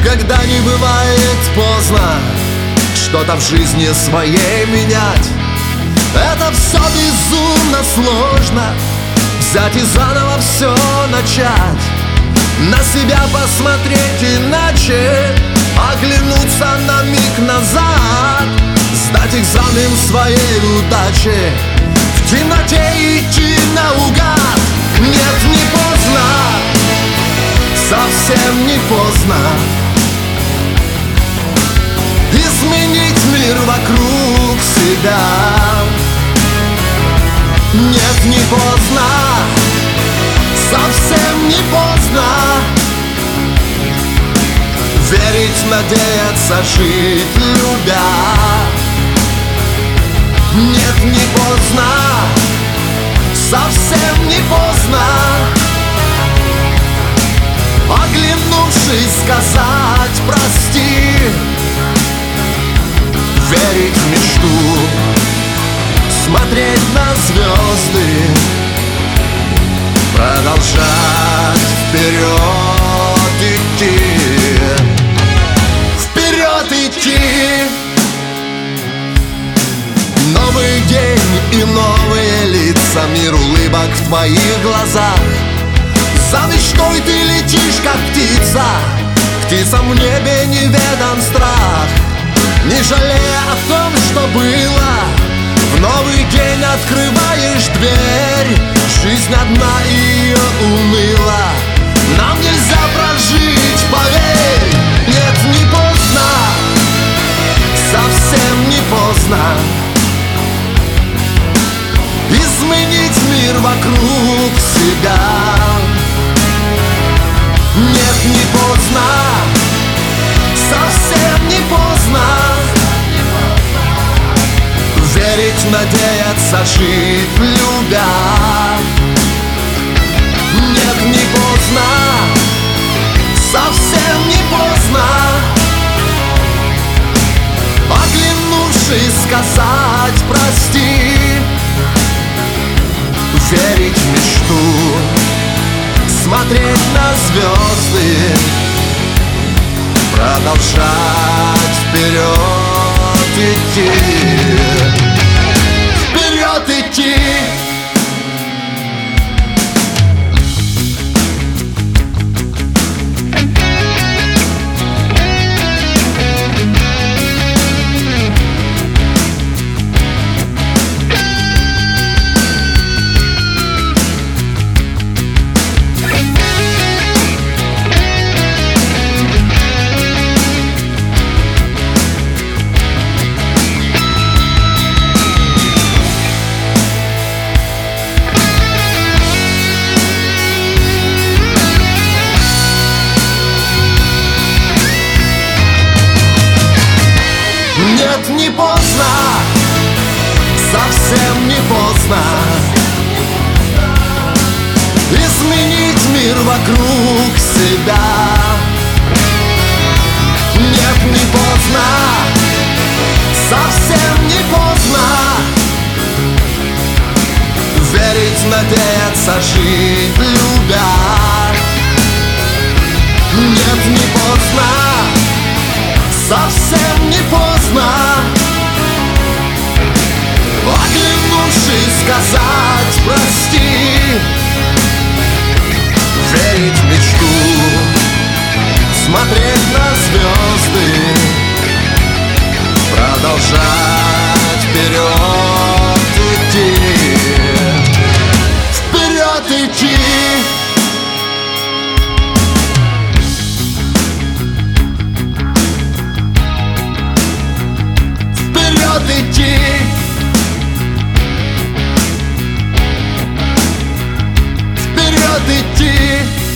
когда не бывает поздно что-то в жизни своей менять. Это все безумно сложно, взять и заново все начать. На себя посмотреть иначе, оглянуться на миг назад, сдать экзамен своей удачи, в темноте идти наугад. Нет, не поздно, совсем не поздно изменить мир вокруг себя. Нет, не поздно, совсем не поздно верить, надеяться, жить, любя. Нет, не поздно, совсем не поздно оглянувшись сказать прости. Верить в мечту, смотреть на звезды, продолжать вперед идти. Вперед идти. Новый день и новые лица, мир улыбок в твоих глазах. За мечтой ты летишь, как птица, птицам в небе неведан страх. Не жалея о том, что было, в новый день открываешь дверь. Жизнь одна, и ее уныло нам нельзя прожить, поверь. Нет, не поздно, совсем не поздно изменить мир вокруг себя. Нет, не поздно, совсем не поздно верить, надеяться, жить, любя. Нет, не поздно, совсем не поздно оглянувшись сказать прости. Верить в мечту, смотреть на звезды, продолжать вперед идти. Вперед идти. Нет, не поздно, совсем не поздно изменить мир вокруг себя. Нет, не поздно, совсем не поздно верить, надеяться, жить, любя. Нет, не поздно, совсем не поздно оглянувшись сказать прости. Верить в мечту, смотреть на звезды, продолжать вперед идти. Вперед идти. Идти. Вперед идти.